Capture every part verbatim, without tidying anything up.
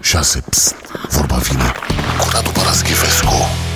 șase. Psst, vorba vine cu Radu Paraschivescu.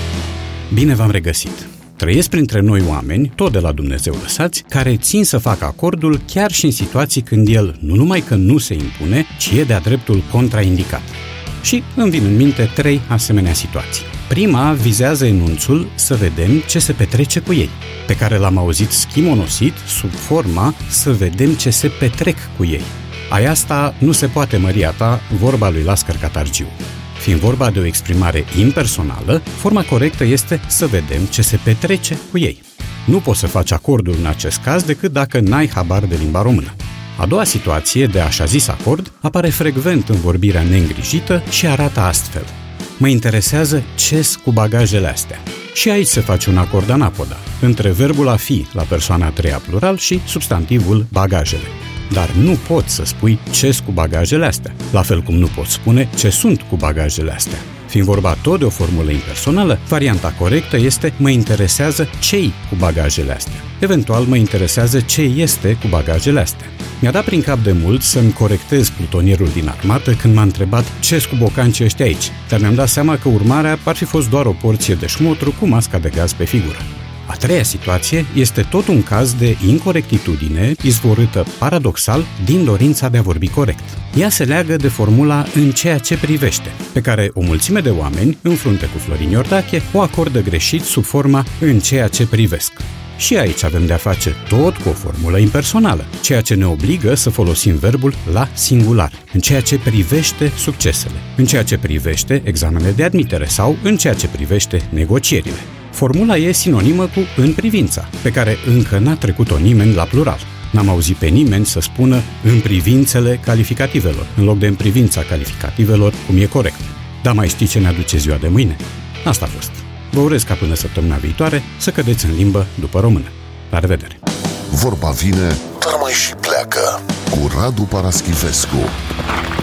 Bine v-am regăsit! Trăiesc printre noi oameni, tot de la Dumnezeu lăsați, care țin să facă acordul chiar și în situații când el nu numai că nu se impune, ci e de-a dreptul contraindicat. Și îmi vin în minte trei asemenea situații. Prima vizează enunțul să vedem ce se petrece cu ei, pe care l-am auzit schimonosit sub forma să vedem ce se petrec cu ei. Ai asta nu se poate, măria ta, vorba lui Lascar Catargiu. Fiind vorba de o exprimare impersonală, forma corectă este să vedem ce se petrece cu ei. Nu poți să faci acordul în acest caz decât dacă n-ai habar de limba română. A doua situație de așa zis acord apare frecvent în vorbirea neîngrijită și arată astfel. Mă interesează ce-s cu bagajele astea. Și aici se face un acord anapoda, între verbul a fi la persoana a treia plural și substantivul bagajele. Dar nu poți să spui ce-s cu bagajele astea, la fel cum nu poți spune ce sunt cu bagajele astea. Fiind vorba tot de o formulă impersonală, varianta corectă este mă interesează ce-i cu bagajele astea. Eventual mă interesează ce este cu bagajele astea. Mi-a dat prin cap de mult să-mi corectez plutonierul din armată când m-a întrebat ce-s cu bocancii ăștia aici, dar mi-am dat seama că urmarea ar fi fost doar o porție de șmotru cu masca de gaz pe figură. A treia situație este tot un caz de incorectitudine izvorâtă paradoxal din dorința de a vorbi corect. Ea se leagă de formula în ceea ce privește, pe care o mulțime de oameni, în frunte cu Florin Iordache, o acordă greșit sub forma în ceea ce privesc. Și aici avem de-a face tot cu o formulă impersonală, ceea ce ne obligă să folosim verbul la singular, în ceea ce privește succesele, în ceea ce privește examenele de admitere sau în ceea ce privește negocierile. Formula e sinonimă cu în privința, pe care încă n-a trecut-o nimeni la plural. N-am auzit pe nimeni să spună în privințele calificativelor, în loc de în privința calificativelor, cum e corect. Dar mai știi ce ne aduce ziua de mâine? Asta a fost. Vă urez ca până săptămâna viitoare să cădeți în limbă după română. La revedere! Vorba vine, dar mai și pleacă cu Radu Paraschivescu.